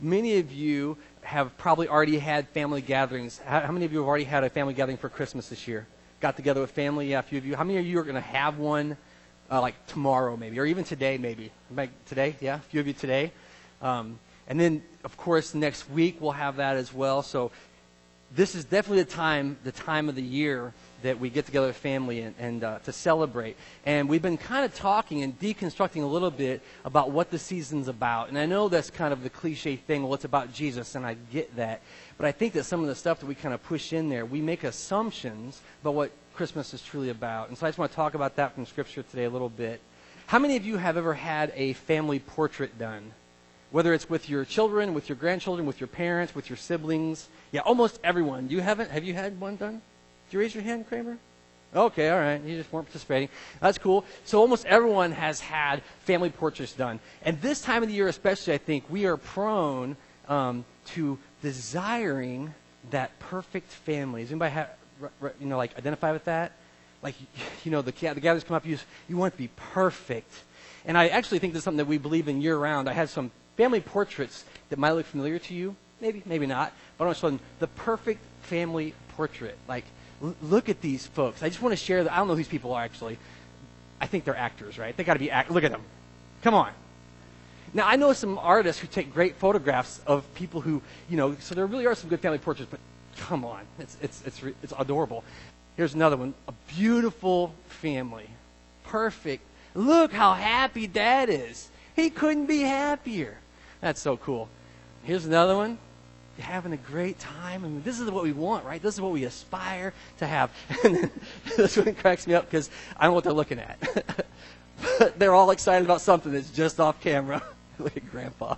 Many of you have probably already had family gatherings. How many of you have already had a family gathering for Christmas this year? Got together with family? Yeah, a few of you. How many of you are going to have one like tomorrow maybe, or even today maybe? Today? Yeah, a few of you today. And then, of course, next week we'll have that as well. So this is definitely the time of the year that we get together with family and to celebrate. And we've been kind of talking and deconstructing a little bit about what the season's about. And I know that's kind of the cliche thing, well, it's about Jesus, and I get that. But I think that some of the stuff that we kind of push in there, we make assumptions about what Christmas is truly about. And so I just want to talk about that from Scripture today a little bit. How many of you have ever had a family portrait done? Whether it's with your children, with your grandchildren, with your parents, with your siblings. Yeah, almost everyone. You haven't? Have you had one done? Did you raise your hand, Kramer? Okay, all right. You just weren't participating. That's cool. So almost everyone has had family portraits done. And this time of the year especially, I think, we are prone to desiring that perfect family. Does anybody identify with that? Like, the gatherings come up, you want it to be perfect. And I actually think this is something that we believe in year-round. I had some family portraits that might look familiar to you. Maybe, maybe not. But I want to show them the perfect family portrait. Like, look at these folks. I just want to share that. I don't know who these people are, actually. I think they're actors, right? They got to be actors. Look at them. Come on. Now, I know some artists who take great photographs of people who, so there really are some good family portraits, but come on. It's adorable. Here's another one. A beautiful family. Perfect. Look how happy Dad is. He couldn't be happier. That's so cool. Here's another one. You're having a great time. I mean, this is what we want, right? This is what we aspire to have. And then this one cracks me up because I don't know what they're looking at. But they're all excited about something that's just off camera. Look at Grandpa.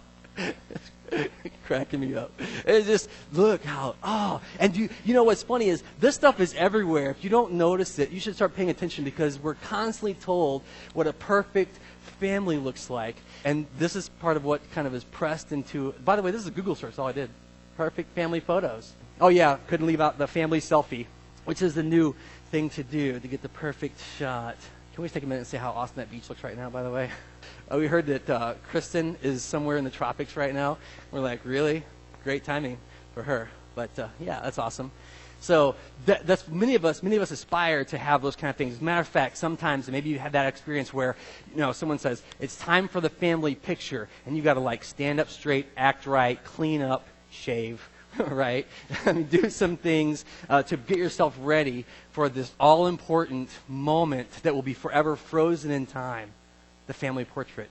It's cracking me up. It's just, look how, and you know what's funny is this stuff is everywhere. If you don't notice it, you should start paying attention because we're constantly told what a perfect family looks like. And this is part of what kind of is pressed into, by the way, this is a Google search, all I did. Perfect family photos. Oh yeah, couldn't leave out the family selfie, which is the new thing to do to get the perfect shot. Can we just take a minute and say how awesome that beach looks right now, by the way? We heard that Kristen is somewhere in the tropics right now. We're like, really? Great timing for her. But yeah, that's awesome. So that's many of us aspire to have those kind of things. As a matter of fact, sometimes maybe you had that experience where someone says it's time for the family picture, and you got to stand up straight, act right, clean up, shave, right? Do some things to get yourself ready for this all-important moment that will be forever frozen in time, the family portrait.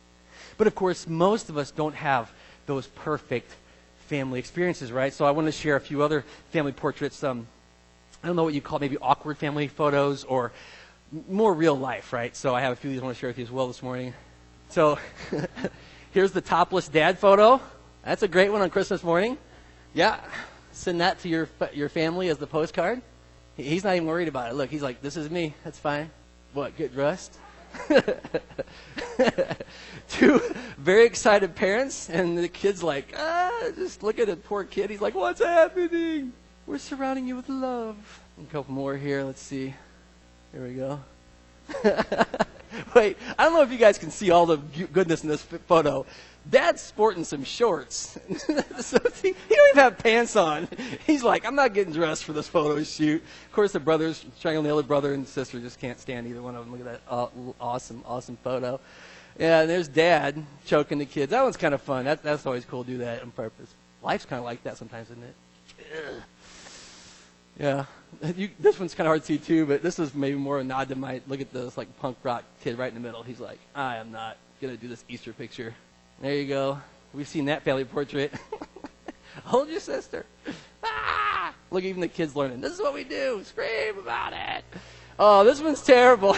But of course, most of us don't have those perfect family experiences, right? So I want to share a few other family portraits. I don't know what you call maybe awkward family photos or more real life, right? So I have a few of these I want to share with you as well this morning. So here's the topless dad photo. That's a great one on Christmas morning. Yeah, send that to your family as the postcard. He's not even worried about it. Look, he's like, this is me. That's fine. What, get dressed? Two very excited parents, and the kid's like, just look at the poor kid. He's like, what's happening? We're surrounding you with love. A couple more here. Let's see. Here we go. Wait, I don't know if you guys can see all the goodness in this photo. Dad's sporting some shorts. So he don't even have pants on. He's like, I'm not getting dressed for this photo shoot. Of course, the brothers, trying on the other brother and sister, just can't stand either one of them. Look at that awesome photo. Yeah, and there's Dad choking the kids. That one's kind of fun. That's always cool to do that on purpose. Life's kind of like that sometimes, isn't it? Ugh. Yeah. This one's kind of hard to see, too, but this is maybe more a nod to look at this, punk rock kid right in the middle. He's like, I am not going to do this Easter picture. There you go. We've seen that family portrait. Hold your sister. Ah! Look, even the kids learning. This is what we do. Scream about it. Oh, this one's terrible.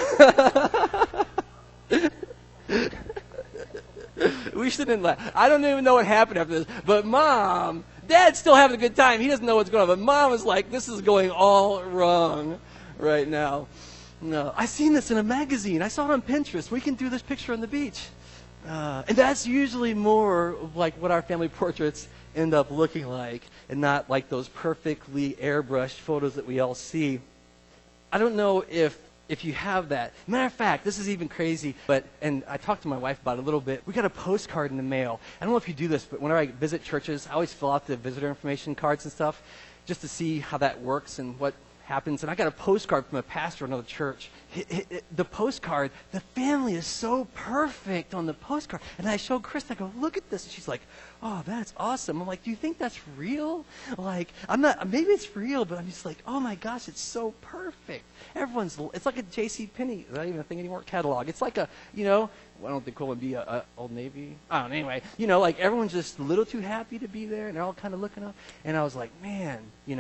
We shouldn't laugh. I don't even know what happened after this. But Mom, Dad's still having a good time. He doesn't know what's going on. But Mom is like, this is going all wrong right now. No, I seen this in a magazine. I saw it on Pinterest. We can do this picture on the beach. And that's usually more like what our family portraits end up looking like, and not like those perfectly airbrushed photos that we all see. I don't know if if you have that. Matter of fact, this is even crazy, and I talked to my wife about it a little bit. We got a postcard in the mail. I don't know if you do this, but whenever I visit churches, I always fill out the visitor information cards and stuff just to see how that works and what happens. And I got a postcard from a pastor of another church. The postcard, the family is so perfect on the postcard. And I showed Chris, I go, look at this. And she's like, oh, that's awesome. I'm like, do you think that's real? Like, maybe it's real, but I'm just like, oh my gosh, it's so perfect. It's like a JCPenney, is that even a thing anymore? Catalog. It's like I don't think it would be a Old Navy. I don't know, anyway. Like everyone's just a little too happy to be there, and they're all kind of looking up. And I was like, man,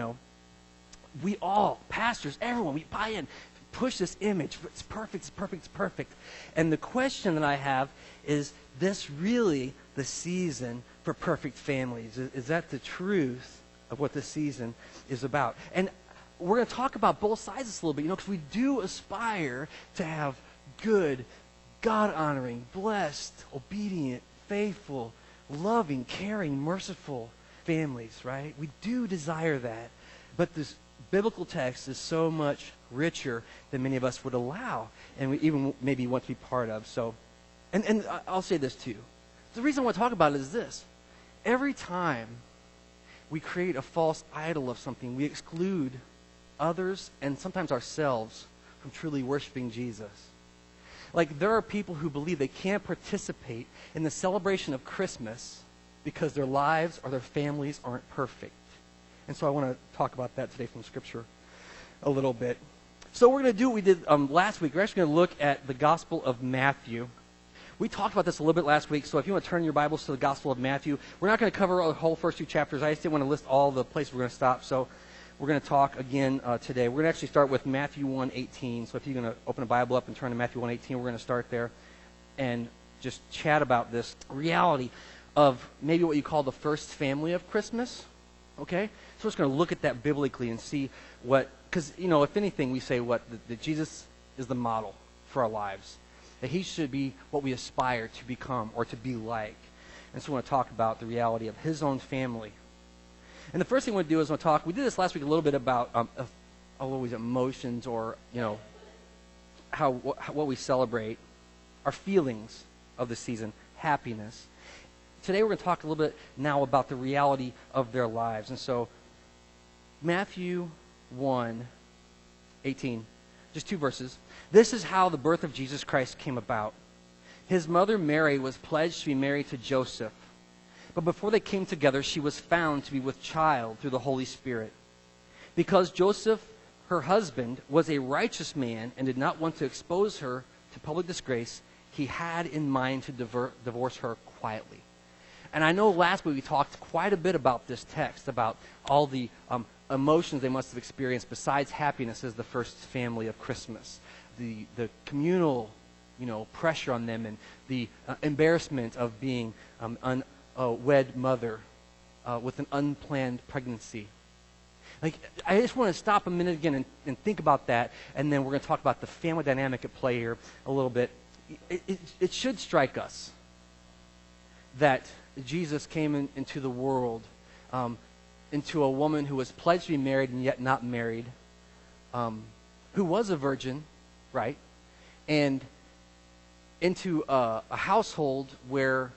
we all, pastors, everyone, we buy in, push this image. It's perfect, it's perfect, it's perfect. And the question that I have is this really the season for perfect families? Is that the truth of what this season is about? And we're going to talk about both sides of this a little bit, because we do aspire to have good, God-honoring, blessed, obedient, faithful, loving, caring, merciful families, right? We do desire that. But this biblical text is so much richer than many of us would allow, and we even maybe want to be part of. So, and I'll say this too. The reason I want to talk about it is this. Every time we create a false idol of something, we exclude others and sometimes ourselves from truly worshiping Jesus. Like, there are people who believe they can't participate in the celebration of Christmas because their lives or their families aren't perfect. And so I want to talk about that today from Scripture a little bit. So we're going to do what we did last week. We're actually going to look at the Gospel of Matthew. We talked about this a little bit last week, so if you want to turn your Bibles to the Gospel of Matthew, we're not going to cover the whole first two chapters. I just didn't want to list all the places we're going to stop, so we're going to talk again today. We're going to actually start with Matthew 1:18. So if you're going to open a Bible up and turn to Matthew 1:18, we're going to start there and just chat about this reality of maybe what you call the first family of Christmas. Okay? So we're just going to look at that biblically and see what, because, if anything, we say that Jesus is the model for our lives. That he should be what we aspire to become or to be like. And so we want to talk about the reality of his own family. And the first thing we want to do is we did this last week a little bit about always emotions or, what we celebrate, our feelings of the season, happiness. Today we're going to talk a little bit now about the reality of their lives. And so Matthew 1:18, just two verses. This is how the birth of Jesus Christ came about. His mother Mary was pledged to be married to Joseph. But before they came together, she was found to be with child through the Holy Spirit. Because Joseph, her husband, was a righteous man and did not want to expose her to public disgrace, he had in mind to divorce her quietly. And I know last week we talked quite a bit about this text, about all the emotions they must have experienced besides happiness as the first family of Christmas. The communal, pressure on them and the embarrassment of being a wed mother with an unplanned pregnancy. Like, I just want to stop a minute again and think about that, and then we're going to talk about the family dynamic at play here a little bit. It should strike us that Jesus came into the world, into a woman who was pledged to be married and yet not married, who was a virgin, right? And into a household where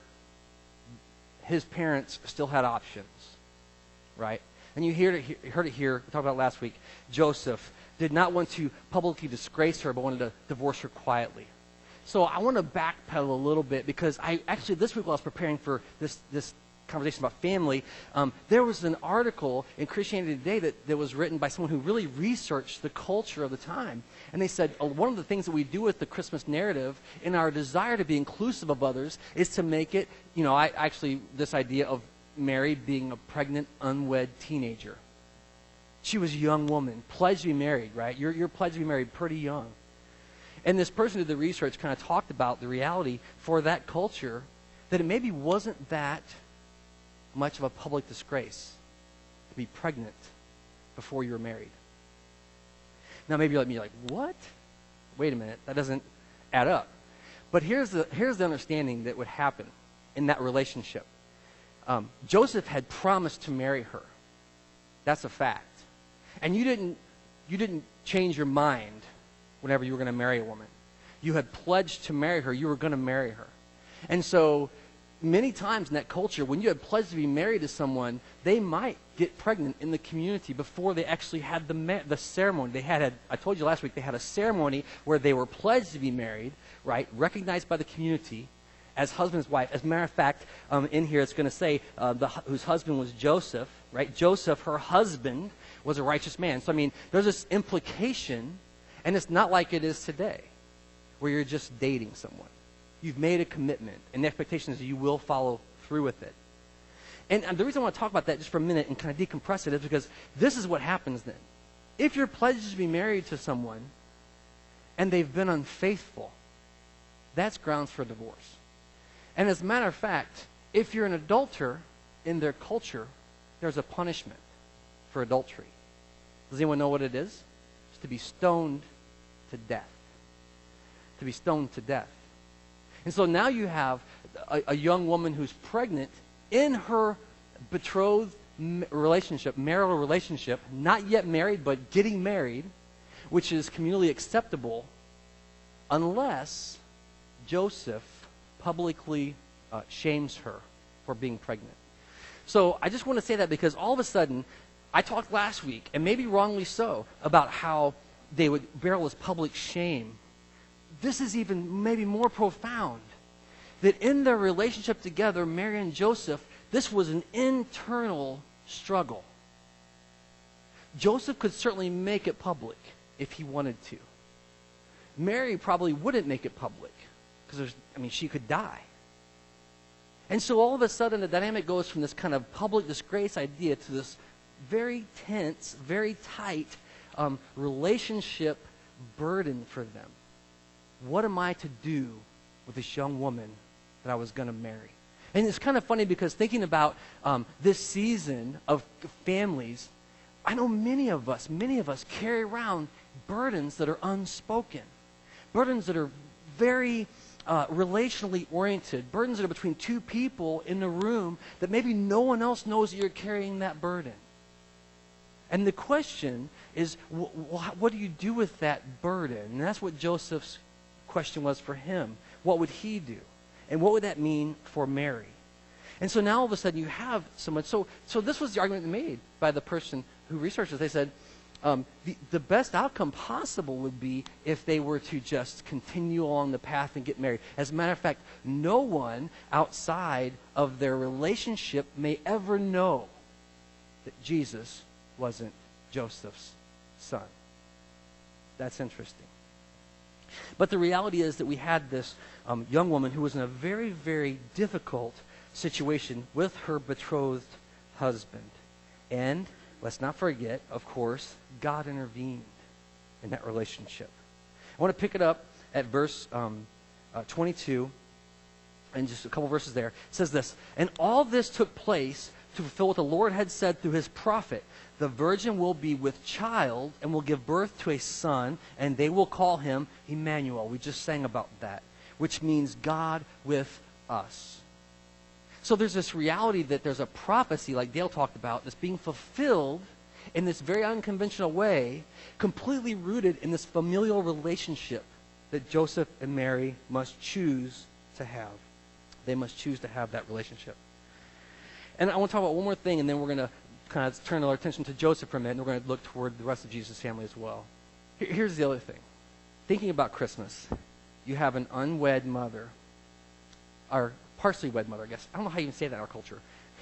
his parents still had options, right? And you heard it here, we talked about it last week. Joseph did not want to publicly disgrace her, but wanted to divorce her quietly. So I want to backpedal a little bit, because this week while I was preparing for this conversation about family, there was an article in Christianity Today that was written by someone who really researched the culture of the time. And they said one of the things that we do with the Christmas narrative in our desire to be inclusive of others is to make it, this idea of Mary being a pregnant, unwed teenager. She was a young woman, pledged to be married, right? You're pledged to be married pretty young. And this person who did the research kind of talked about the reality for that culture, that it maybe wasn't that much of a public disgrace to be pregnant before you were married. Now maybe you're like, what? Wait a minute, that doesn't add up. But here's the understanding that would happen in that relationship. Joseph had promised to marry her. That's a fact. And you didn't change your mind whenever you were going to marry a woman. You had pledged to marry her. You were going to marry her. And so many times in that culture, when you had pledged to be married to someone, they might get pregnant in the community before they actually had the ceremony. They had, I told you last week, they had a ceremony where they were pledged to be married, right, recognized by the community as husband and wife. As a matter of fact, in here it's going to say whose husband was Joseph, right? Joseph, her husband, was a righteous man. So, I mean, there's this implication, and it's not like it is today, where you're just dating someone. You've made a commitment, and the expectation is that you will follow through with it. And the reason I want to talk about that just for a minute and kind of decompress it is because this is what happens then. If you're pledged to be married to someone and they've been unfaithful, that's grounds for divorce. And as a matter of fact, if you're an adulterer in their culture, there's a punishment for adultery. Does anyone know what it is? It's to be stoned to death. To be stoned to death. And so now you have a young woman who's pregnant in her betrothed relationship, marital relationship, not yet married, but getting married, which is communally acceptable unless Joseph publicly shames her for being pregnant. So I just want to say that because all of a sudden, I talked last week, and maybe wrongly so, about how they would bear all this public shame. This is even maybe more profound. That in their relationship together, Mary and Joseph, this was an internal struggle. Joseph could certainly make it public if he wanted to. Mary probably wouldn't make it public because she could die. And so all of a sudden the dynamic goes from this kind of public disgrace idea to this very tense, very tight relationship burden for them. What am I to do with this young woman that I was going to marry? And it's kind of funny because thinking about this season of families, I know many of us carry around burdens that are unspoken, burdens that are very relationally oriented, burdens that are between two people in the room that maybe no one else knows that you're carrying that burden. And the question is, what do you do with that burden? And that's what Joseph's question was for him. What would he do? And what would that mean for Mary? And so now all of a sudden you have someone. So this was the argument made by the person who researched this. They said the best outcome possible would be if they were to just continue along the path and get married. As a matter of fact, no one outside of their relationship may ever know that Jesus wasn't Joseph's son. That's interesting. But the reality is that we had this young woman who was in a very, very difficult situation with her betrothed husband. And let's not forget, of course, God intervened in that relationship. I want to pick it up at verse 22, and just a couple verses there. It says this, "And all this took place to fulfill what the Lord had said through his prophet. The virgin will be with child and will give birth to a son, and they will call him Emmanuel." We just sang about that, which means God with us. So there's this reality that there's a prophecy, like Dale talked about, that's being fulfilled in this very unconventional way, completely rooted in this familial relationship that Joseph and Mary must choose to have. They must choose to have that relationship. And I want to talk about one more thing, and then we're going to kind of turn our attention to Joseph for a minute, and we're going to look toward the rest of Jesus' family as well. Here's the other thing. Thinking about Christmas, you have an unwed mother, or partially wed mother, I guess. I don't know how you can say that in our culture,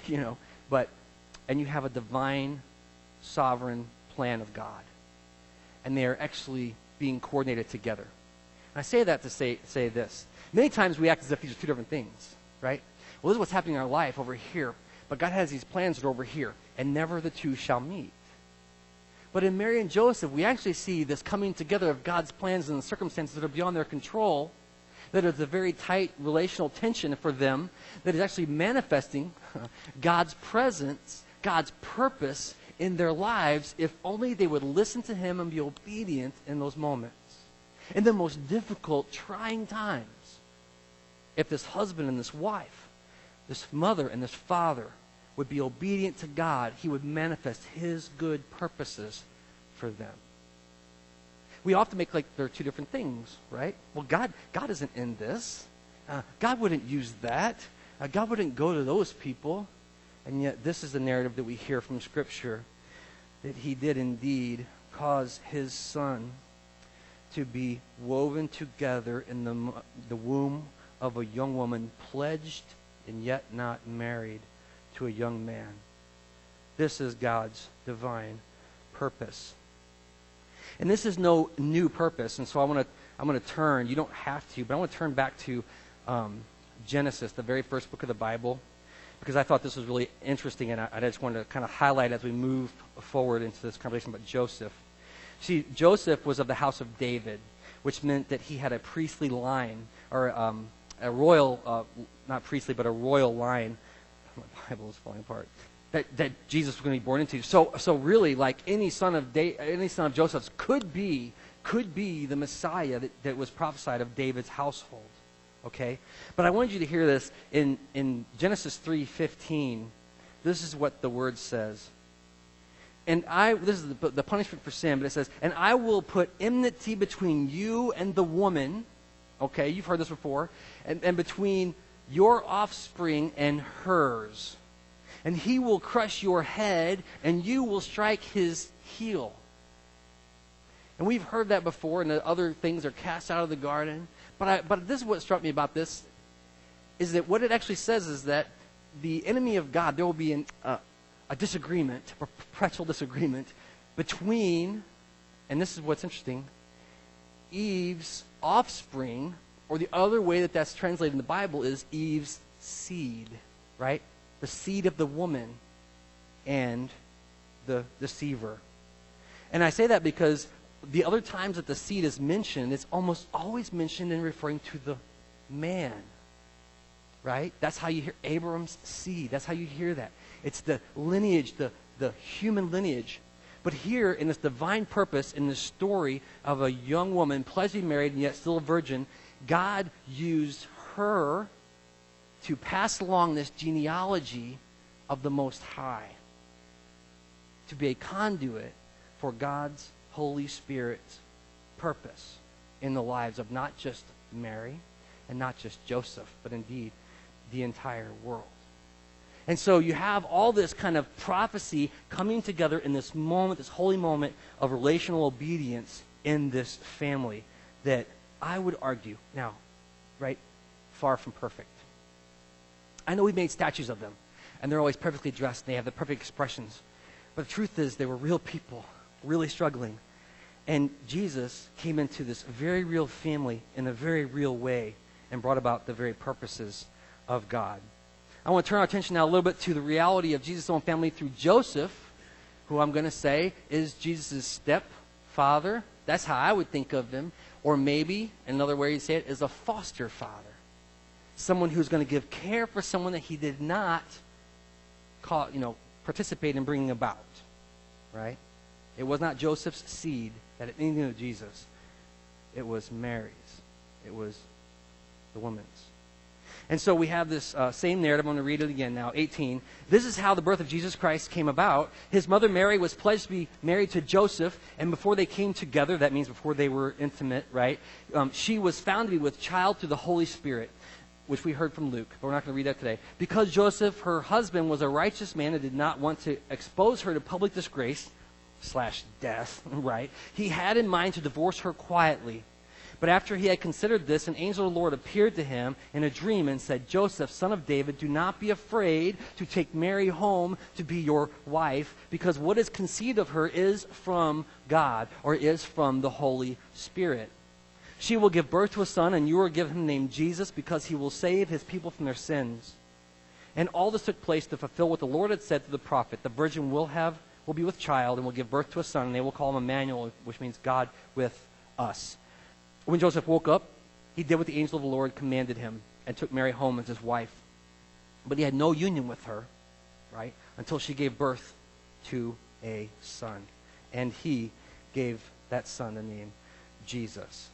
and you have a divine, sovereign plan of God. And they are actually being coordinated together. And I say that to say this. Many times we act as if these are two different things, right? Well, this is what's happening in our life over here, but God has these plans that are over here, and never the two shall meet. But in Mary and Joseph, we actually see this coming together of God's plans and the circumstances that are beyond their control, that is a very tight relational tension for them that is actually manifesting God's presence, God's purpose in their lives if only they would listen to him and be obedient in those moments. In the most difficult, trying times, if this husband and this wife, this mother and this father would be obedient to God, he would manifest his good purposes for them. we often make like they're two different things, right? Well, God isn't in this. God wouldn't use that. God wouldn't go to those people. And yet this is the narrative that we hear from Scripture, that he did indeed cause his son to be woven together in the womb of a young woman, pledged and yet not married to a young man. This is God's divine purpose. And this is no new purpose. And so I'm going to turn, you don't have to, but I want to turn back to Genesis, the very first book of the Bible, because I thought this was really interesting, and I just wanted to kind of highlight as we move forward into this conversation about Joseph. See, Joseph was of the house of David, which meant that he had a priestly line, or a royal, not priestly, but a royal line. My Bible is falling apart. That Jesus was going to be born into. So really, like any son of Joseph's could be the Messiah that was prophesied of David's household. Okay, but I wanted you to hear this in Genesis 3:15. This is what the word says. This is the punishment for sin, but it says, "And I will put enmity between you and the woman." Okay, you've heard this before. And between your offspring and hers. And he will crush your head, and you will strike his heel. And we've heard that before, and the other things are cast out of the garden. But this is what struck me about this, is that what it actually says is that the enemy of God, there will be a disagreement, a perpetual disagreement between, and this is what's interesting, Eve's offspring, or the other way that that's translated in the Bible is Eve's seed, right? The seed of the woman and the deceiver. And I say that because the other times that the seed is mentioned, it's almost always mentioned in referring to the man, right? That's how you hear Abram's seed. That's how you hear that. It's the lineage, the human lineage. But here, in this divine purpose, in this story of a young woman, pledged to be married and yet still a virgin, God used her to pass along this genealogy of the Most High, to be a conduit for God's Holy Spirit's purpose in the lives of not just Mary and not just Joseph, but indeed the entire world. And so you have all this kind of prophecy coming together in this moment, this holy moment of relational obedience in this family that I would argue, now, right, far from perfect. I know we've made statues of them, and they're always perfectly dressed, and they have the perfect expressions. But the truth is, they were real people, really struggling. And Jesus came into this very real family in a very real way and brought about the very purposes of God. I want to turn our attention now a little bit to the reality of Jesus' own family through Joseph, who I'm going to say is Jesus' stepfather. That's how I would think of him. Or maybe, another way you say it, is a foster father. Someone who's going to give care for someone that he did not participate in bringing about. Right? It was not Joseph's seed that had anything to do with Jesus. It was Mary's. It was the woman's. And so we have this same narrative. I'm going to read it again now, 18. This is how the birth of Jesus Christ came about. His mother Mary was pledged to be married to Joseph, and before they came together, that means before they were intimate, right? She was found to be with child through the Holy Spirit, which we heard from Luke, but we're not going to read that today. Because Joseph, her husband, was a righteous man and did not want to expose her to public disgrace / death, right? He had in mind to divorce her quietly. But after he had considered this, an angel of the Lord appeared to him in a dream and said, Joseph, son of David, do not be afraid to take Mary home to be your wife, because what is conceived of her is from God, or is from the Holy Spirit. She will give birth to a son, and you will give him the name Jesus, because he will save his people from their sins. And all this took place to fulfill what the Lord had said to the prophet. The virgin will be with child and will give birth to a son, and they will call him Emmanuel, which means God with us. When Joseph woke up, he did what the angel of the Lord commanded him and took Mary home as his wife. But he had no union with her, right, until she gave birth to a son. And he gave that son the name Jesus.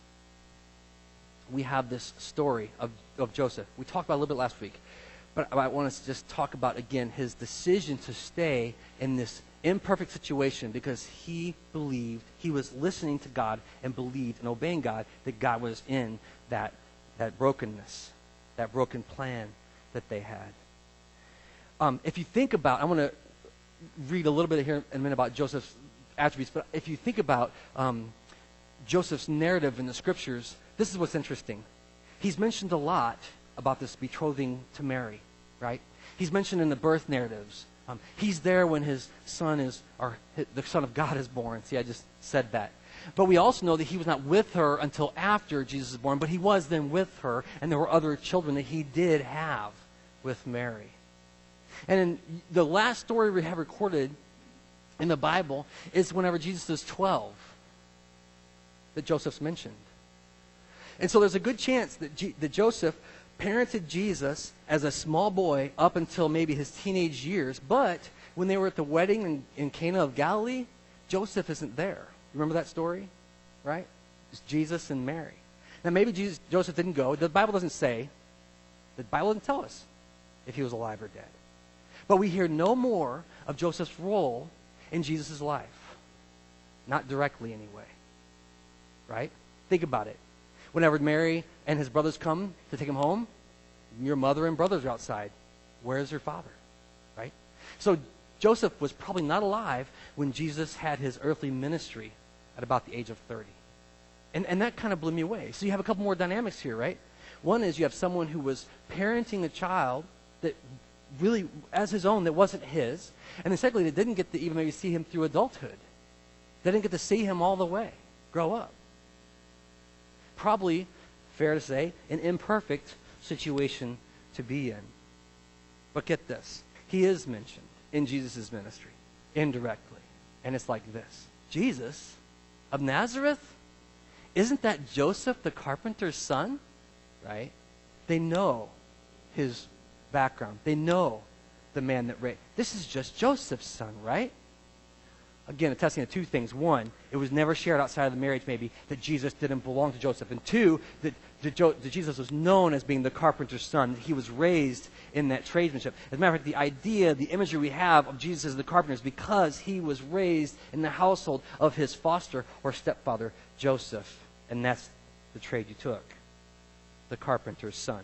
We have this story of Joseph. We talked about it a little bit last week. But I want us to just talk about, again, his decision to stay in this imperfect situation because he believed, he was listening to God and believed and obeying God, that God was in that brokenness, that broken plan that they had. If you think about, I want to read a little bit here in a minute about Joseph's attributes, but if you think about Joseph's narrative in the scriptures, this is what's interesting. He's mentioned a lot about this betrothing to Mary, right? He's mentioned in the birth narratives. He's there when his son is, or the Son of God is born. See, I just said that. But we also know that he was not with her until after Jesus was born, but he was then with her, and there were other children that he did have with Mary. And in the last story we have recorded in the Bible is whenever Jesus is 12, that Joseph's mentioned. And so there's a good chance that Joseph parented Jesus as a small boy up until maybe his teenage years, but when they were at the wedding in Cana of Galilee, Joseph isn't there. Remember that story? Right? It's Jesus and Mary. Now maybe Joseph didn't go. The Bible doesn't say. The Bible doesn't tell us if he was alive or dead. But we hear no more of Joseph's role in Jesus' life. Not directly anyway. Right? Think about it. Whenever Mary and his brothers come to take him home, your mother and brothers are outside. Where's your father? Right? So Joseph was probably not alive when Jesus had his earthly ministry at about the age of 30. And that kind of blew me away. So you have a couple more dynamics here, right? One is you have someone who was parenting a child that really, as his own, that wasn't his. And then secondly, they didn't get to even maybe see him through adulthood. They didn't get to see him all the way, grow up. Probably, fair to say, an imperfect situation to be in. But get this. He is mentioned in Jesus' ministry, indirectly. And it's like this. Jesus of Nazareth? Isn't that Joseph, the carpenter's son? Right? They know his background. They know the man that raised. This is just Joseph's son, right? Again, attesting to two things. One, it was never shared outside of the marriage, maybe, that Jesus didn't belong to Joseph. And two, that Jesus was known as being the carpenter's son, that he was raised in that tradesmanship. As a matter of fact, the idea, the imagery we have of Jesus as the carpenter is because he was raised in the household of his foster or stepfather, Joseph. And that's the trade you took, the carpenter's son.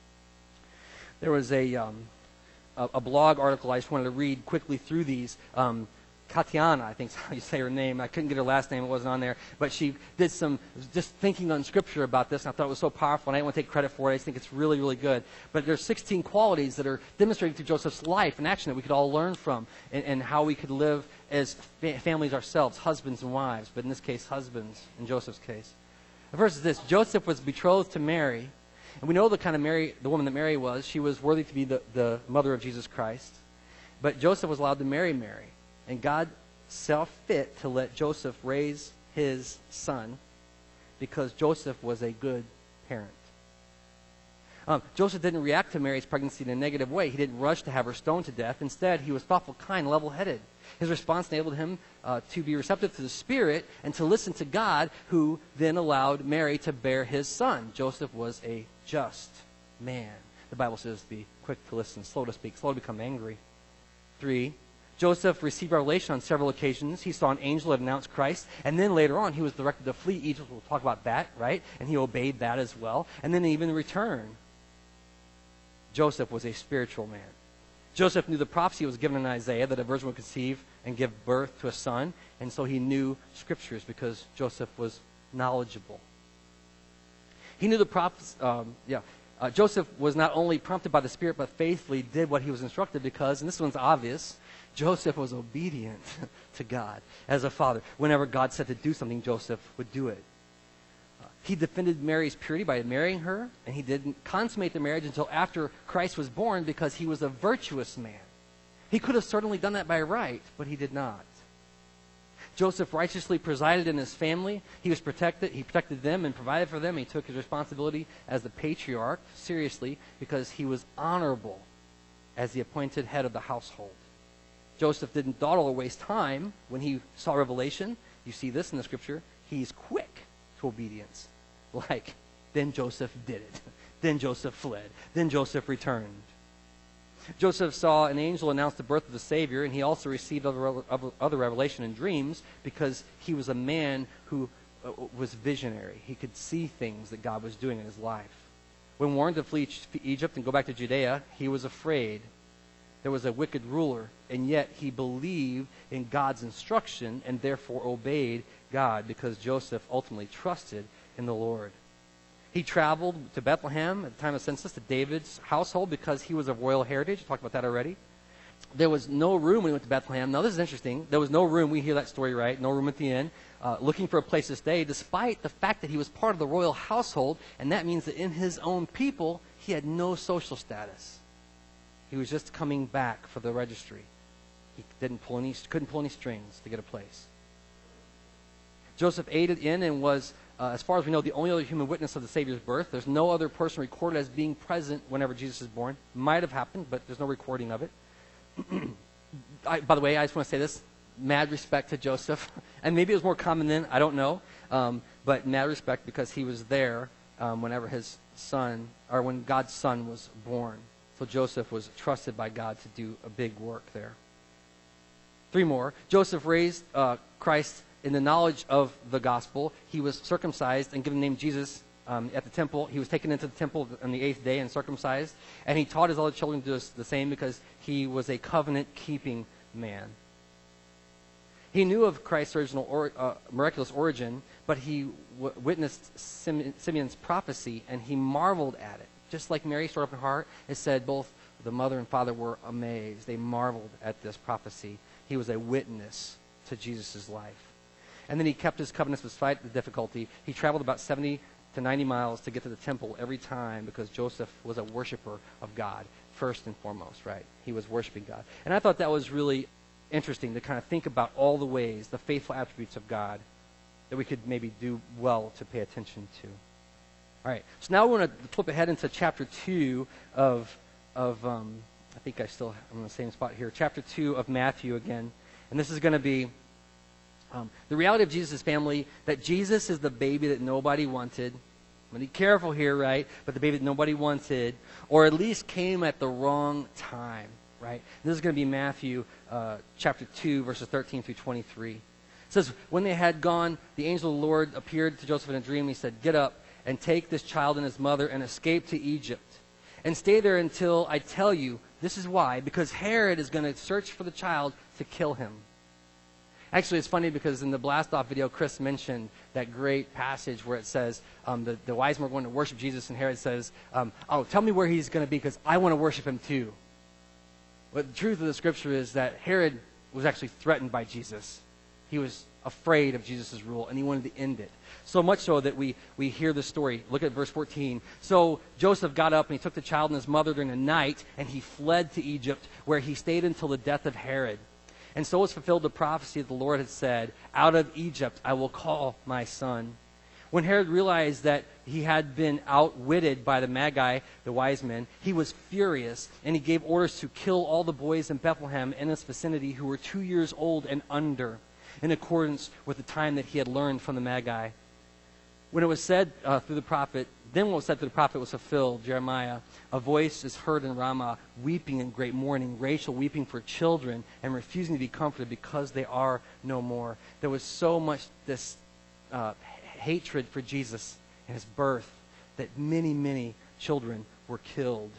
There was a blog article I just wanted to read quickly through these. Katiana, I think is how you say her name. I couldn't get her last name. It wasn't on there. But she did some just thinking on Scripture about this, and I thought it was so powerful, and I didn't want to take credit for it. I just think it's really, really good. But there's 16 qualities that are demonstrated through Joseph's life and action that we could all learn from, and how we could live as families ourselves, husbands and wives, but in this case, husbands, in Joseph's case. The first is this. Joseph was betrothed to Mary, and we know the kind of Mary, the woman that Mary was. She was worthy to be the mother of Jesus Christ. But Joseph was allowed to marry Mary. And God saw fit to let Joseph raise his son because Joseph was a good parent. Joseph didn't react to Mary's pregnancy in a negative way. He didn't rush to have her stoned to death. Instead, he was thoughtful, kind, level-headed. His response enabled him to be receptive to the Spirit and to listen to God, who then allowed Mary to bear his son. Joseph was a just man. The Bible says be quick to listen, slow to speak, slow to become angry. 3, Joseph received revelation on several occasions. He saw an angel that announced Christ, and then later on he was directed to flee Egypt. We'll talk about that, right? And he obeyed that as well. And then even in return, Joseph was a spiritual man. Joseph knew the prophecy was given in Isaiah that a virgin would conceive and give birth to a son, and so he knew scriptures because Joseph was knowledgeable. He knew the prophecy. Joseph was not only prompted by the Spirit, but faithfully did what he was instructed because, and this one's obvious, Joseph was obedient to God as a father. Whenever God said to do something, Joseph would do it. He defended Mary's purity by marrying her, and he didn't consummate the marriage until after Christ was born because he was a virtuous man. He could have certainly done that by right, but he did not. Joseph righteously presided in his family. He was protected. He protected them and provided for them. He took his responsibility as the patriarch seriously because he was honorable as the appointed head of the household. Joseph didn't dawdle or waste time when he saw revelation. You see this in the scripture. He's quick to obedience. Then Joseph did it. Then Joseph fled. Then Joseph returned. Joseph saw an angel announce the birth of the Savior, and he also received other revelation in dreams because he was a man who was visionary. He could see things that God was doing in his life. When warned to flee Egypt and go back to Judea, he was afraid. There was a wicked ruler, and yet he believed in God's instruction and therefore obeyed God because Joseph ultimately trusted in the Lord. He traveled to Bethlehem at the time of census, to David's household, because he was of royal heritage. We talked about that already. There was no room when he went to Bethlehem. Now, this is interesting. There was no room. We hear that story, right? No room at the inn. Looking for a place to stay, despite the fact that he was part of the royal household, and that means that in his own people, he had no social status. He was just coming back for the registry. He couldn't pull any strings to get a place. Joseph aided in and was, as far as we know, the only other human witness of the Savior's birth. There's no other person recorded as being present whenever Jesus is born. Might have happened, but there's no recording of it. By the way, I just want to say this. Mad respect to Joseph. And maybe it was more common then, I don't know. But mad respect because he was there whenever his son, or when God's son was born. So Joseph was trusted by God to do a big work there. 3 more. Joseph raised Christ in the knowledge of the gospel. He was circumcised and given the name Jesus at the temple. He was taken into the temple on the 8th day and circumcised. And he taught his other children to do the same because he was a covenant-keeping man. He knew of Christ's original miraculous origin, but he witnessed Simeon's prophecy, and he marveled at it. Just like Mary stored up in her heart, it said both the mother and father were amazed. They marveled at this prophecy. He was a witness to Jesus' life. And then he kept his covenants despite the difficulty. He traveled about 70 to 90 miles to get to the temple every time because Joseph was a worshiper of God, first and foremost, right? He was worshiping God. And I thought that was really interesting to kind of think about all the ways, the faithful attributes of God that we could maybe do well to pay attention to. All right, so now we're going to flip ahead into chapter 2 of I think I'm in the same spot here, chapter 2 of Matthew again. And this is going to be the reality of Jesus' family, that Jesus is the baby that nobody wanted. I'm going to be careful here, right? But the baby that nobody wanted, or at least came at the wrong time, right? This is going to be Matthew chapter 2, verses 13 through 23. It says, when they had gone, the angel of the Lord appeared to Joseph in a dream. He said, get up and take this child and his mother and escape to Egypt. And stay there until I tell you. This is why, because Herod is going to search for the child to kill him. Actually, it's funny because in the Blast-Off video, Chris mentioned that great passage where it says the wise men are going to worship Jesus, and Herod says, oh, tell me where he's going to be because I want to worship him too. But the truth of the scripture is that Herod was actually threatened by Jesus. He was afraid of Jesus' rule, and he wanted to end it. So much so that we hear the story. Look at verse 14. So Joseph got up, and he took the child and his mother during the night, and he fled to Egypt, where he stayed until the death of Herod. And so was fulfilled the prophecy that the Lord had said, out of Egypt I will call my son. When Herod realized that he had been outwitted by the Magi, the wise men, he was furious, and he gave orders to kill all the boys in Bethlehem and its vicinity who were 2 years old and under, in accordance with the time that he had learned from the Magi. When it was said through the prophet, then what was said through the prophet was fulfilled, Jeremiah. A voice is heard in Ramah, weeping in great mourning, Rachel weeping for children and refusing to be comforted because they are no more. There was so much this hatred for Jesus and his birth that many, many children were killed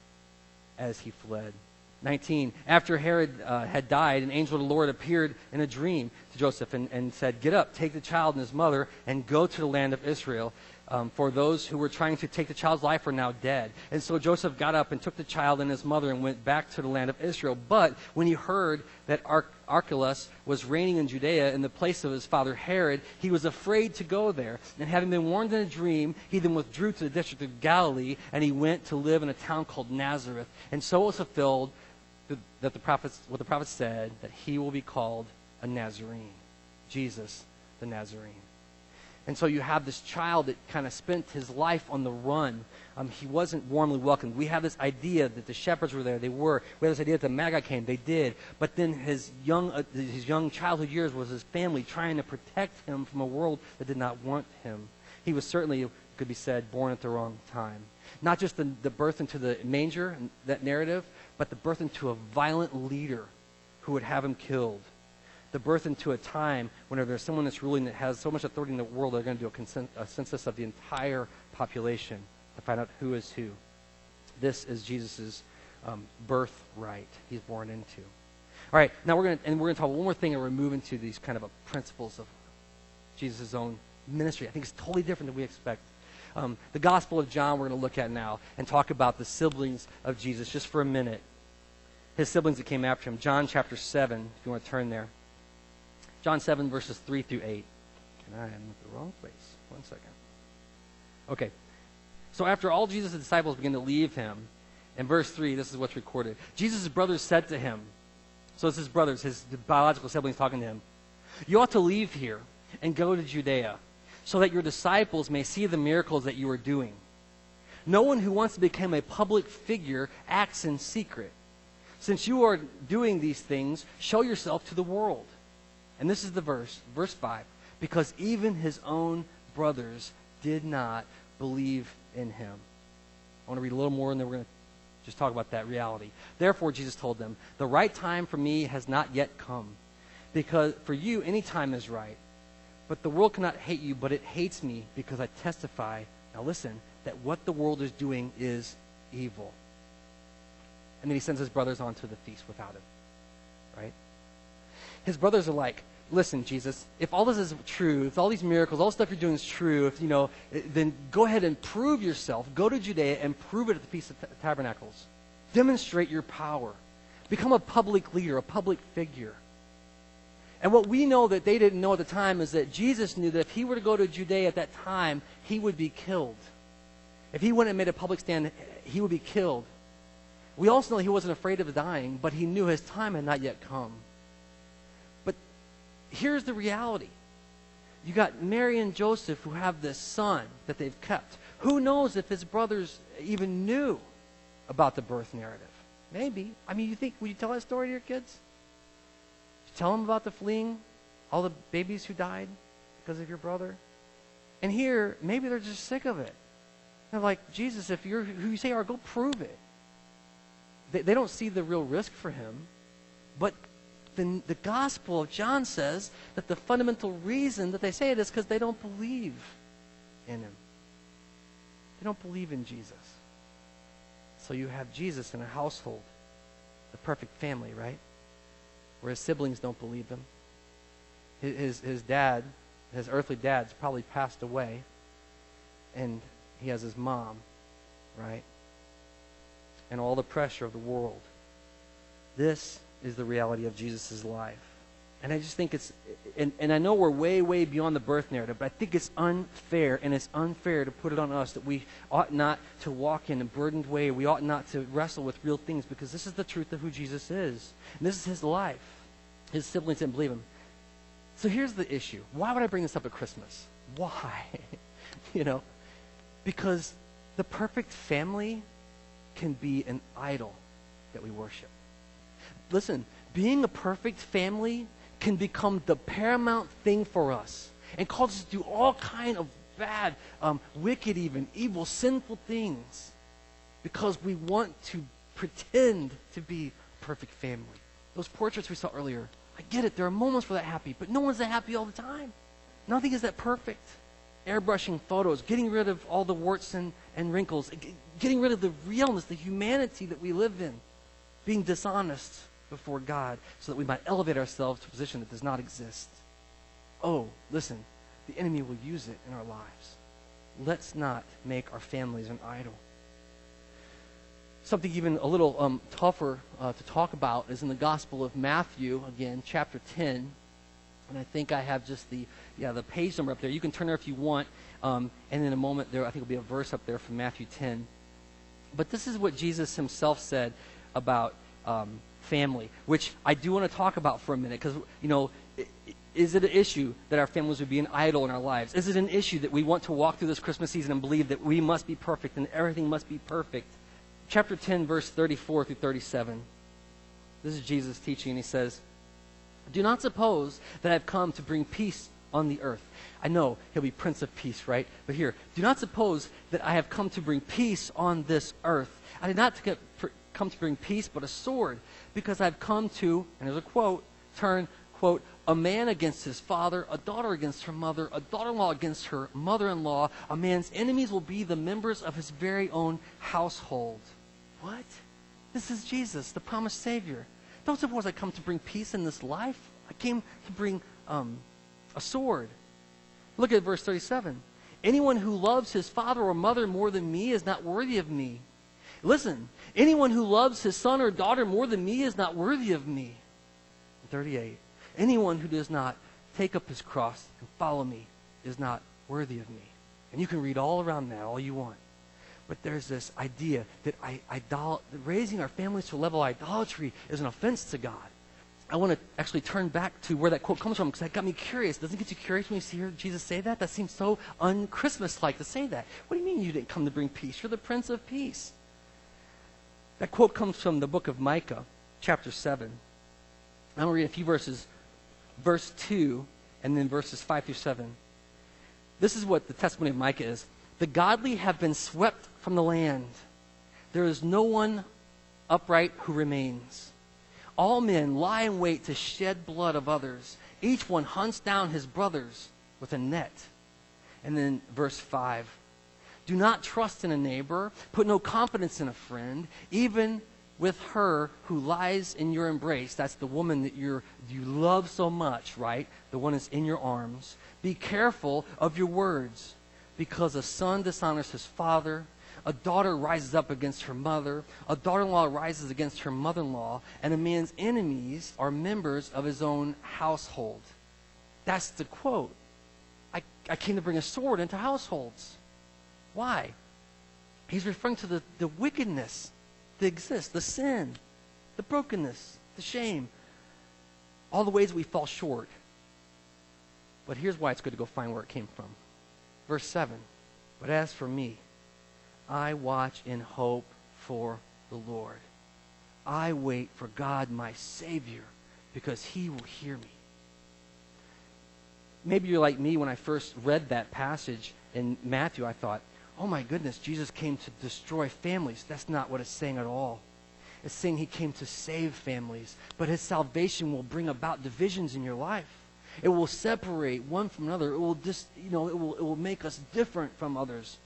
as he fled. 19, after Herod had died, an angel of the Lord appeared in a dream to Joseph and said, get up, take the child and his mother, and go to the land of Israel. For those who were trying to take the child's life are now dead. And so Joseph got up and took the child and his mother and went back to the land of Israel. But when he heard that Archelaus was reigning in Judea in the place of his father Herod, he was afraid to go there. And having been warned in a dream, he then withdrew to the district of Galilee, and he went to live in a town called Nazareth. And so it was fulfilled that what the prophet said, that he will be called a Nazarene. Jesus, the Nazarene. And so you have this child that kind of spent his life on the run. He wasn't warmly welcomed. We have this idea that the shepherds were there. They were. We have this idea that the Magi came. They did. But then his young childhood years was his family trying to protect him from a world that did not want him. He was certainly, it could be said, born at the wrong time. Not just the birth into the manger, that narrative, but the birth into a violent leader who would have him killed. The birth into a time when there's someone that's ruling that has so much authority in the world, they're going to do a census of the entire population to find out who is who. This is Jesus' birthright he's born into. All right, now we're going to talk one more thing, and we're moving to these kind of principles of Jesus' own ministry. I think it's totally different than we expect. The Gospel of John we're going to look at now and talk about the siblings of Jesus just for a minute. His siblings that came after him. John chapter 7, if you want to turn there. John 7, verses 3 through 8. And I am at the wrong place. 1 second. Okay. So after all Jesus' disciples began to leave him, in verse 3, this is what's recorded. Jesus' brothers said to him, so it's his brothers, his biological siblings talking to him, "You ought to leave here and go to Judea, so that your disciples may see the miracles that you are doing. No one who wants to become a public figure acts in secret. Since you are doing these things, show yourself to the world." And this is the verse 5. "Because even his own brothers did not believe in him." I want to read a little more, and then we're going to just talk about that reality. "Therefore," Jesus told them, "the right time for me has not yet come. Because for you, any time is right. But the world cannot hate you, but it hates me because I testify," now listen, "that what the world is doing is evil." And then he sends his brothers on to the feast without him. Right? His brothers are like, "Listen, Jesus, if all this is true, if all these miracles, all the stuff you're doing is true, if then go ahead and prove yourself. Go to Judea and prove it at the Feast of Tabernacles. Demonstrate your power. Become a public leader, a public figure." And what we know that they didn't know at the time is that Jesus knew that if he were to go to Judea at that time, he would be killed. If he went and made a public stand, he would be killed. We also know he wasn't afraid of dying, but he knew his time had not yet come. But here's the reality. You got Mary and Joseph who have this son that they've kept. Who knows if his brothers even knew about the birth narrative? Maybe. I mean, would you tell that story to your kids? Tell them about the fleeing, all the babies who died because of your brother? And here, maybe they're just sick of it. They're like, "Jesus, if you're who you say you are, go prove it." They don't see the real risk for him. But the Gospel of John says that the fundamental reason that they say it is because they don't believe in him. They don't believe in Jesus. So you have Jesus in a household, the perfect family, right? Where his siblings don't believe him. His dad, his earthly dad's probably passed away, and he has his mom, right? And all the pressure of the world. This is the reality of Jesus' life. And I just think it's, and I know we're way, way beyond the birth narrative, but I think it's unfair, and it's unfair to put it on us that we ought not to walk in a burdened way. We ought not to wrestle with real things, because this is the truth of who Jesus is. And this is his life. His siblings didn't believe him. So here's the issue. Why would I bring this up at Christmas? Why? Because the perfect family can be an idol that we worship. Listen, being a perfect family can become the paramount thing for us and cause us to do all kind of bad, wicked even, evil, sinful things because we want to pretend to be a perfect family. Those portraits we saw earlier, I get it, there are moments where they're happy, but no one's that happy all the time. Nothing is that perfect. Airbrushing photos, getting rid of all the warts and wrinkles, getting rid of the realness, the humanity that we live in, being dishonest before God so that we might elevate ourselves to a position that does not exist. Oh, listen, the enemy will use it in our lives. Let's not make our families an idol. Something even a little tougher to talk about is in the Gospel of Matthew, again, chapter 10. And I think I have just the page number up there. You can turn there if you want. And in a moment there, I think will be a verse up there from Matthew 10. But this is what Jesus himself said about family, which I do want to talk about for a minute. Because, is it an issue that our families would be an idol in our lives? Is it an issue that we want to walk through this Christmas season and believe that we must be perfect and everything must be perfect? Chapter 10, verse 34 through 37. This is Jesus teaching, and he says, "Do not suppose that I have come to bring peace on the earth." I know he'll be Prince of Peace, right? But here, "Do not suppose that I have come to bring peace on this earth. I did not come to bring peace, but a sword. Because I've come to," and there's a quote, "turn," quote, "a man against his father, a daughter against her mother, a daughter-in-law against her mother-in-law. A man's enemies will be the members of his very own household." What? This is Jesus, the promised Savior. "Don't suppose I come to bring peace in this life. I came to bring a sword." Look at verse 37. "Anyone who loves his father or mother more than me is not worthy of me." Listen, "anyone who loves his son or daughter more than me is not worthy of me." 38. "Anyone who does not take up his cross and follow me is not worthy of me." And you can read all around that, all you want. But there's this idea that raising our families to a level of idolatry is an offense to God. I want to actually turn back to where that quote comes from, because that got me curious. Doesn't it get you curious when you hear Jesus say that? That seems so un-Christmas-like to say that. What do you mean you didn't come to bring peace? You're the Prince of Peace. That quote comes from the book of Micah, chapter 7. I'm going to read a few verses, verse 2, and then verses 5 through 7. This is what the testimony of Micah is. "The godly have been swept from the land. There is no one upright who remains. All men lie in wait to shed blood of others. Each one hunts down his brothers with a net." And then verse 5. "Do not trust in a neighbor. Put no confidence in a friend. Even with her who lies in your embrace." That's the woman that you love so much, right? The one that's in your arms. "Be careful of your words, because a son dishonors his father. A daughter rises up against her mother. A daughter-in-law rises against her mother-in-law. And a man's enemies are members of his own household." That's the quote. I came to bring a sword into households. Why? He's referring to the wickedness that exists, the sin, the brokenness, the shame, all the ways we fall short. But here's why it's good to go find where it came from. Verse 7. "But as for me, I watch in hope for the Lord. I wait for God my Savior, because he will hear me." Maybe you're like me. When I first read that passage in Matthew, I thought, oh my goodness, Jesus came to destroy families. That's not what it's saying at all. It's saying he came to save families, but his salvation will bring about divisions in your life. It will separate one from another. It will it will make us different from others.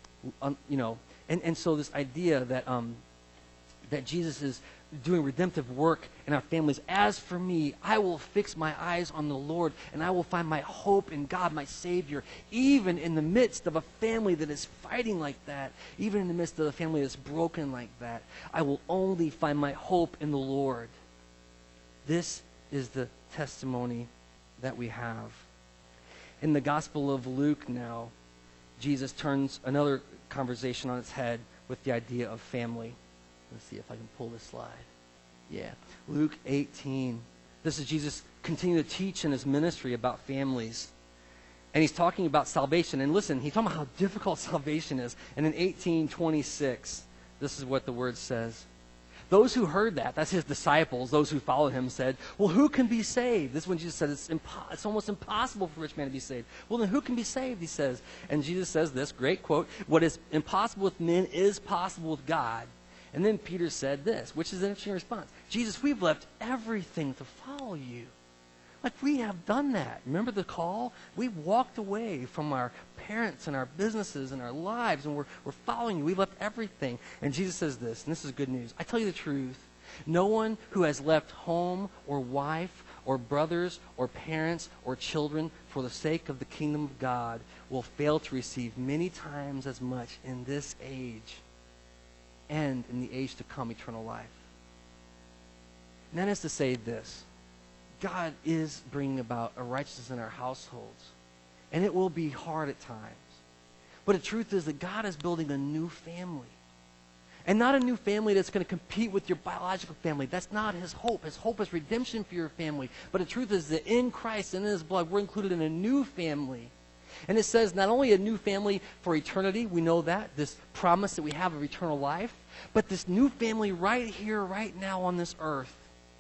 And so this idea that that Jesus is doing redemptive work in our families. "As for me, I will fix my eyes on the Lord, and I will find my hope in God, my Savior." Even in the midst of a family that is fighting like that, even in the midst of a family that's broken like that, I will only find my hope in the Lord. This is the testimony that we have. In the Gospel of Luke now, Jesus turns another conversation on its head with the idea of family. Let's see if I can pull this slide. Yeah. Luke 18. This is Jesus continuing to teach in his ministry about families. And he's talking about salvation. And listen, he's talking about how difficult salvation is. And in 18:26, this is what the word says. "Those who heard that," that's his disciples, those who followed him, said, "Well, who can be saved?" This is when Jesus said it's almost impossible for a rich man to be saved. "Well, then who can be saved?" he says. And Jesus says this great quote, "What is impossible with men is possible with God." And then Peter said this, which is an interesting response. "Jesus, we've left everything to follow you." Like, we have done that. Remember the call? We've walked away from our parents and our businesses and our lives, and we're following you. We've left everything. And Jesus says this, and this is good news. "I tell you the truth. No one who has left home or wife or brothers or parents or children for the sake of the kingdom of God will fail to receive many times as much in this age and in the age to come eternal life." And that is to say this. God is bringing about a righteousness in our households. And it will be hard at times. But the truth is that God is building a new family. And not a new family that's going to compete with your biological family. That's not his hope. His hope is redemption for your family. But the truth is that in Christ and in his blood, we're included in a new family. And it says not only a new family for eternity, we know that, this promise that we have of eternal life, but this new family right here, right now on this earth.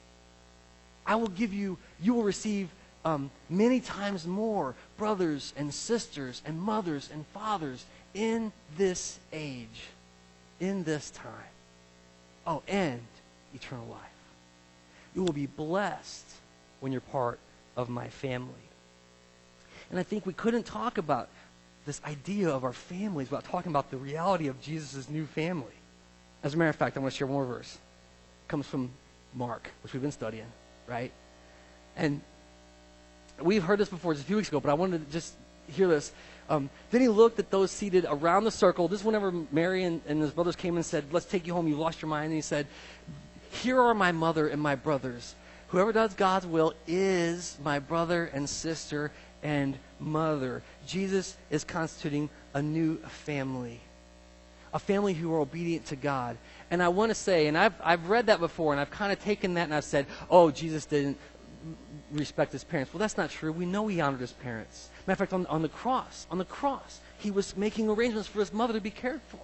"I will give you will receive many times more brothers and sisters and mothers and fathers in this age, in this time." Oh, and eternal life. You will be blessed when you're part of my family. And I think we couldn't talk about this idea of our families without talking about the reality of Jesus' new family. As a matter of fact, I want to share one more verse. It comes from Mark, which we've been studying, right? And we've heard this before just a few weeks ago, but I wanted to just hear this. Then he looked at those seated around the circle. This is whenever Mary and his brothers came and said, let's take you home, you lost your mind. And he said, here are my mother and my brothers. Whoever does God's will is my brother and sister and mother. Jesus is constituting a new family. A family who are obedient to God. And I want to say, and I've read that before, and I've kind of taken that and I've said, oh, Jesus didn't respect his parents. Well, that's not true. We know he honored his parents. Matter of fact, on the cross, he was making arrangements for his mother to be cared for.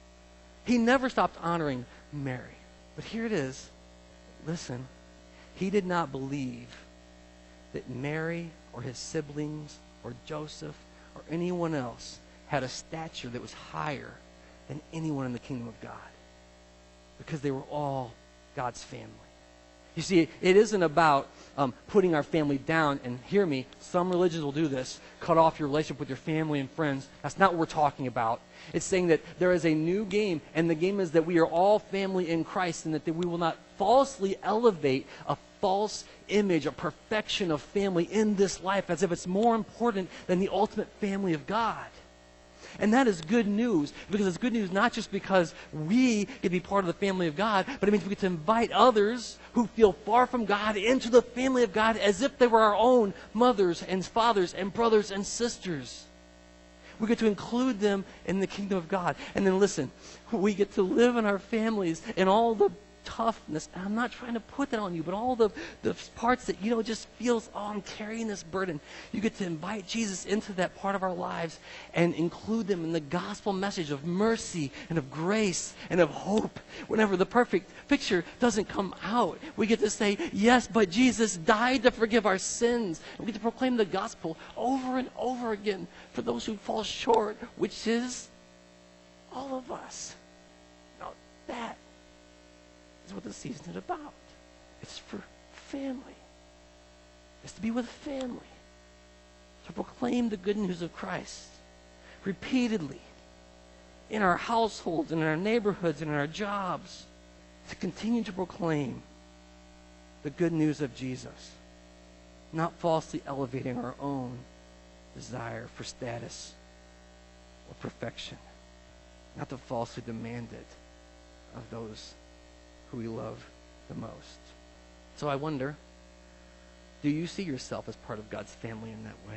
He never stopped honoring Mary. But here it is. Listen, he did not believe that Mary or his siblings or Joseph or anyone else had a stature that was higher than anyone in the kingdom of God, because they were all God's family. You see, it isn't about putting our family down. And hear me, some religions will do this, cut off your relationship with your family and friends. That's not what we're talking about. It's saying that there is a new game, and the game is that we are all family in Christ, and that we will not falsely elevate a false image, a perfection of family in this life as if it's more important than the ultimate family of God. And that is good news, because it's good news not just because we get to be part of the family of God, but it means we get to invite others who feel far from God into the family of God as if they were our own mothers and fathers and brothers and sisters. We get to include them in the kingdom of God. And then listen, we get to live in our families in all the toughness. And I'm not trying to put that on you, but all the parts that, just feels, oh, I'm carrying this burden. You get to invite Jesus into that part of our lives and include them in the gospel message of mercy and of grace and of hope. Whenever the perfect picture doesn't come out, we get to say, yes, but Jesus died to forgive our sins. And we get to proclaim the gospel over and over again for those who fall short, which is all of us. Now, that is what the season is about. It's for family. It's to be with family. To proclaim the good news of Christ repeatedly in our households, in our neighborhoods, and in our jobs. To continue to proclaim the good news of Jesus. Not falsely elevating our own desire for status or perfection. Not to falsely demand it of those who we love the most. So I wonder, do you see yourself as part of God's family in that way?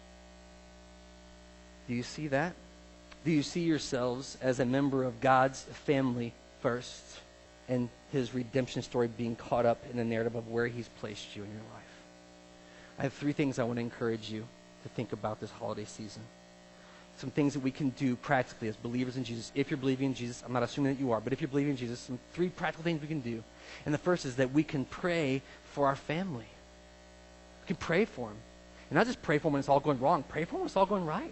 Do you see that? Do you see yourselves as a member of God's family first, and his redemption story being caught up in the narrative of where he's placed you in your life? I have 3 things I want to encourage you to think about this holiday season. Some things that we can do practically as believers in Jesus. If you're believing in Jesus, I'm not assuming that you are, but if you're believing in Jesus, some 3 practical things we can do. And the first is that we can pray for our family. We can pray for them. And not just pray for them when it's all going wrong. Pray for them when it's all going right.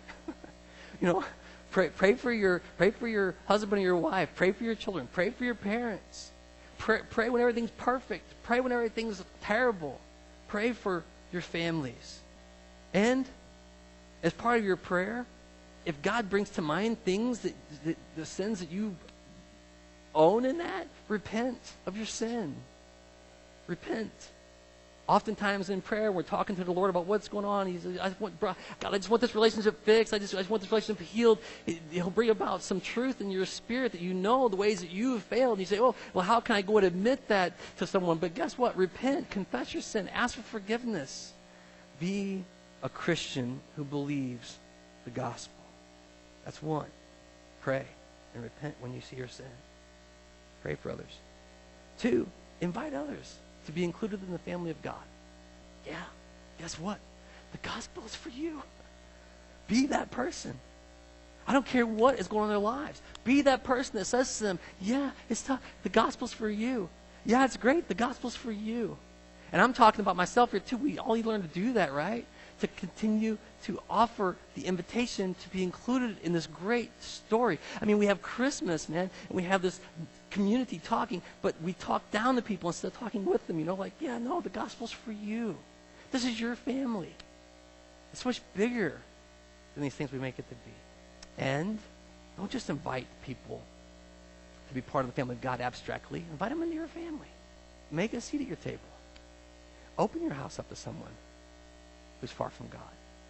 Pray for your husband or your wife. Pray for your children. Pray for your parents. Pray when everything's perfect. Pray when everything's terrible. Pray for your families. And as part of your prayer, if God brings to mind things that the sins that you own in that, repent of your sin. Repent. Oftentimes in prayer, we're talking to the Lord about what's going on. God, I just want this relationship fixed. I just want this relationship healed. He'll bring about some truth in your spirit that you know the ways that you have failed. And you say, oh, well, how can I go and admit that to someone? But guess what? Repent. Confess your sin. Ask for forgiveness. Be a Christian who believes the gospel. That's 1. Pray and repent when you see your sin. Pray for others. 2, invite others to be included in the family of God. Yeah, guess what? The gospel is for you. Be that person. I don't care what is going on in their lives. Be that person that says to them, yeah, it's tough. The gospel's for you. Yeah, it's great. The gospel's for you. And I'm talking about myself here too. We all learn to do that, right? To continue to offer the invitation to be included in this great story. I mean, we have Christmas, man, and we have this community talking, but we talk down to people instead of talking with them. Like, yeah, no, the gospel's for you. This is your family. It's much bigger than these things we make it to be. And don't just invite people to be part of the family of God abstractly. Invite them into your family. Make a seat at your table. Open your house up to someone who's far from God.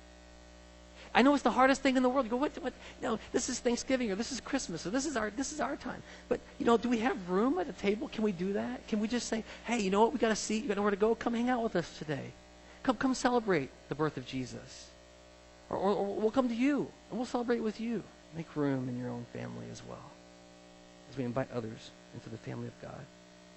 I know it's the hardest thing in the world. You go, what? No, this is Thanksgiving, or this is Christmas, or this is our time. But, do we have room at the table? Can we do that? Can we just say, hey, you know what? We got a seat. You got nowhere to go. Come hang out with us today. Come celebrate the birth of Jesus. Or we'll come to you, and we'll celebrate with you. Make room in your own family as well, as we invite others into the family of God.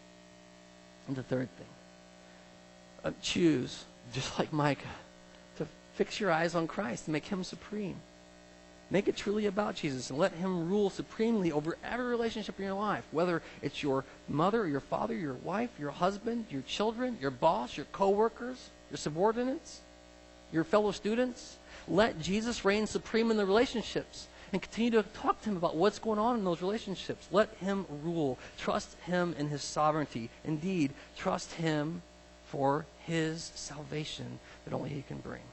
And the third thing, choose, just like Micah, to fix your eyes on Christ and make him supreme. Make it truly about Jesus and let him rule supremely over every relationship in your life, whether it's your mother or your father, your wife, your husband, your children, your boss, your coworkers, your subordinates, your fellow students. Let Jesus reign supreme in the relationships and continue to talk to him about what's going on in those relationships. Let him rule. Trust him in his sovereignty. Indeed, trust him for his salvation that only he can bring.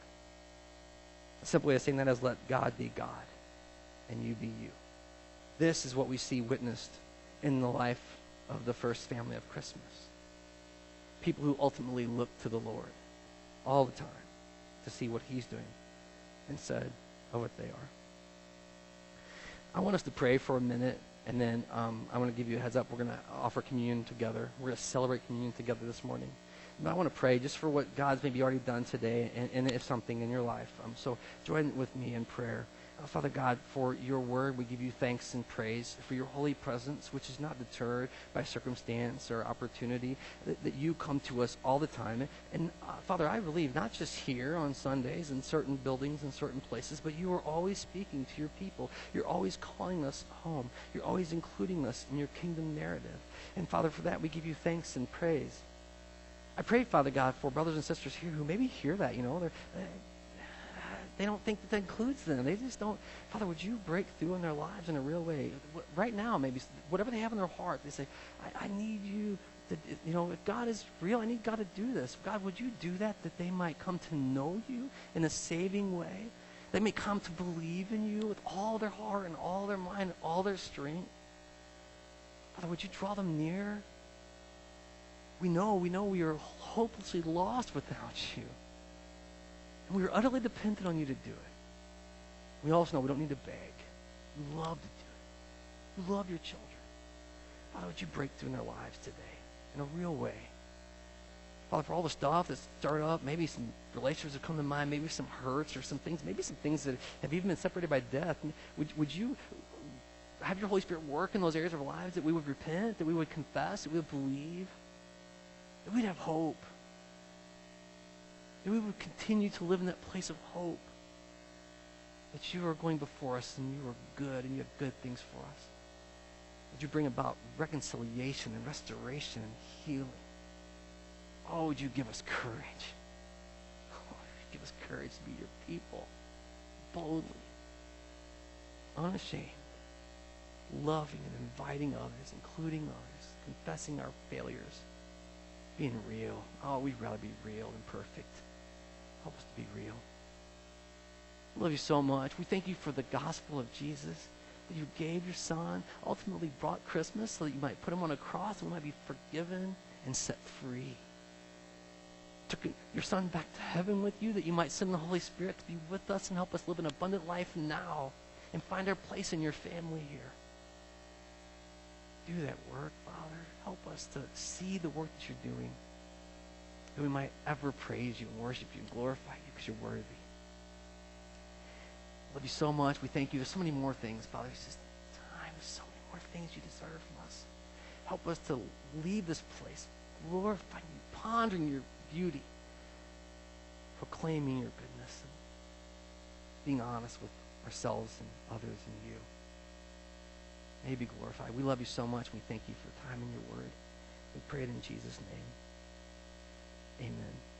A simple way of saying that is let God be God and you be you. This is what we see witnessed in the life of the first family of Christmas. People who ultimately look to the Lord all the time to see what he's doing instead of what they are. I want us to pray for a minute, and then I want to give you a heads up. We're going to offer communion together. We're going to celebrate communion together this morning. But I want to pray just for what God's maybe already done today, and if something in your life. So join with me in prayer. Father God, for your word, we give you thanks and praise for your holy presence, which is not deterred by circumstance or opportunity, that you come to us all the time. And Father, I believe not just here on Sundays in certain buildings and certain places, but you are always speaking to your people. You're always calling us home. You're always including us in your kingdom narrative. And Father, for that we give you thanks and praise. I pray, Father God, for brothers and sisters here who maybe hear that, they don't think that includes them. They just don't. Father, would you break through in their lives in a real way? Right now, maybe, whatever they have in their heart, they say, I need you to, if God is real, I need God to do this. God, would you do that they might come to know you in a saving way? They may come to believe in you with all their heart and all their mind and all their strength. Father, would you draw them near? We know we are hopelessly lost without you. And we are utterly dependent on you to do it. We also know we don't need to beg. You love to do it. You love your children. Father, would you break through in their lives today in a real way? Father, for all the stuff that's stirred up, maybe some relationships have come to mind, maybe some hurts or some things, maybe some things that have even been separated by death. Would you have your Holy Spirit work in those areas of our lives, that we would repent, that we would confess, that we would believe, that we'd have hope, that we would continue to live in that place of hope, that you are going before us and you are good and you have good things for us. Would you bring about reconciliation and restoration and healing? Oh, would you give us courage? Oh, give us courage to be your people, boldly, unashamed, loving and inviting others, including others, confessing our failures, being real. Oh, we'd rather be real than perfect. Help us to be real. We love you so much. We thank you for the gospel of Jesus, that you gave your son, ultimately brought Christmas so that you might put him on a cross and we might be forgiven and set free. Took your son back to heaven with you, that you might send the Holy Spirit to be with us and help us live an abundant life now and find our place in your family here. Do that work, Father. Help us to see the work that you're doing, that we might ever praise you and worship you and glorify you because you're worthy. Love you so much. We thank you. There's so many more things, Father. It's just time. There's so many more things you deserve from us. Help us to leave this place glorifying you, pondering your beauty, proclaiming your goodness, and being honest with ourselves and others and you. May you be glorified. We love you so much. We thank you for time in your word. We pray it in Jesus' name. Amen.